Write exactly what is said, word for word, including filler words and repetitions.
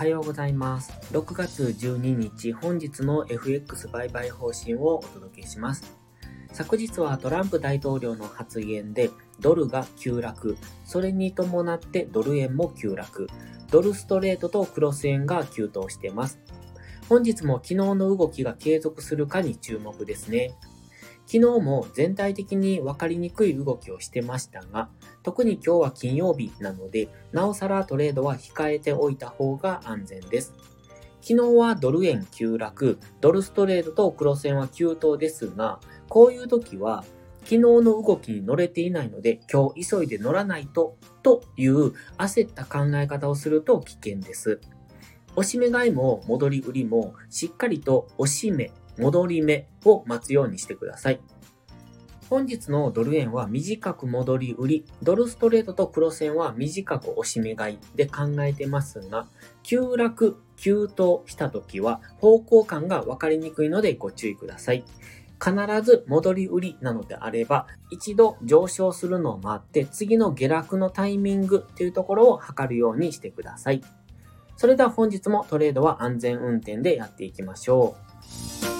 はようございます。ろくがつじゅうににち、本日の エフエックス 売買方針をお届けします。昨日はトランプ大統領の発言でドルが急落、それに伴ってドル円も急落、ドルストレートとクロス円が急騰しています。本日も昨日の動きが継続するかに注目ですね。昨日も全体的に分かりにくい動きをしてましたが、特に今日は金曜日なので、なおさらトレードは控えておいた方が安全です。昨日はドル円急落、ドルストレートとクロス円は急騰ですが、こういう時は昨日の動きに乗れていないので、今日急いで乗らないと、という焦った考え方をすると危険です。押し目買いも戻り売りもしっかりと押し目、戻り目を待つようにしてください。本日のドル円は短く戻り売り、ドルストレートとクロス円は短く押し目買いで考えてますが、急落、急騰した時は方向感が分かりにくいのでご注意ください。必ず戻り売りなのであれば、一度上昇するのを待って次の下落のタイミングというところを測るようにしてください。それでは本日もトレードは安全運転でやっていきましょう。